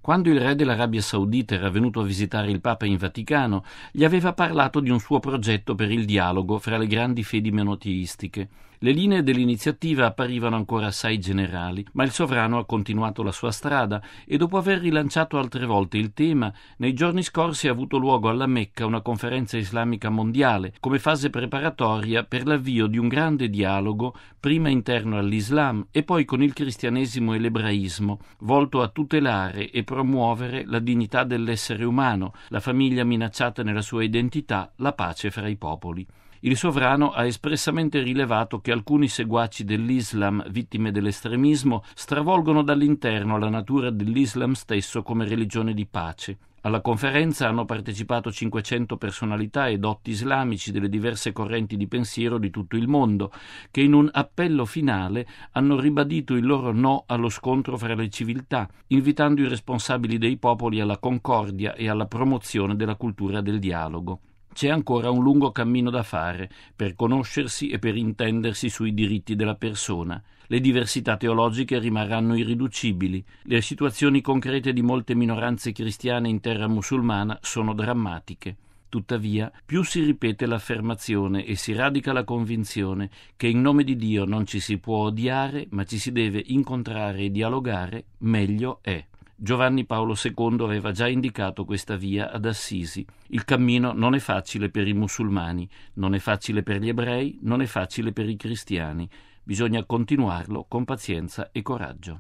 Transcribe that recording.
Quando il re dell'Arabia Saudita era venuto a visitare il Papa in Vaticano, gli aveva parlato di un suo progetto per il dialogo fra le grandi fedi monoteistiche. Le linee dell'iniziativa apparivano ancora assai generali, ma il sovrano ha continuato la sua strada e dopo aver rilanciato altre volte il tema, nei giorni scorsi ha avuto luogo alla Mecca una conferenza islamica mondiale come fase preparatoria per l'avvio di un grande dialogo, prima interno all'Islam e poi con il cristianesimo e l'ebraismo, volto a tutelare e promuovere la dignità dell'essere umano, la famiglia minacciata nella sua identità, la pace fra i popoli. Il sovrano ha espressamente rilevato che alcuni seguaci dell'Islam, vittime dell'estremismo, stravolgono dall'interno la natura dell'Islam stesso come religione di pace. Alla conferenza hanno partecipato 500 personalità e dotti islamici delle diverse correnti di pensiero di tutto il mondo, che in un appello finale hanno ribadito il loro no allo scontro fra le civiltà, invitando i responsabili dei popoli alla concordia e alla promozione della cultura del dialogo. C'è ancora un lungo cammino da fare per conoscersi e per intendersi sui diritti della persona. Le diversità teologiche rimarranno irriducibili. Le situazioni concrete di molte minoranze cristiane in terra musulmana sono drammatiche. Tuttavia, più si ripete l'affermazione e si radica la convinzione che in nome di Dio non ci si può odiare, ma ci si deve incontrare e dialogare, meglio è. Giovanni Paolo II aveva già indicato questa via ad Assisi. Il cammino non è facile per i musulmani, non è facile per gli ebrei, non è facile per i cristiani. Bisogna continuarlo con pazienza e coraggio.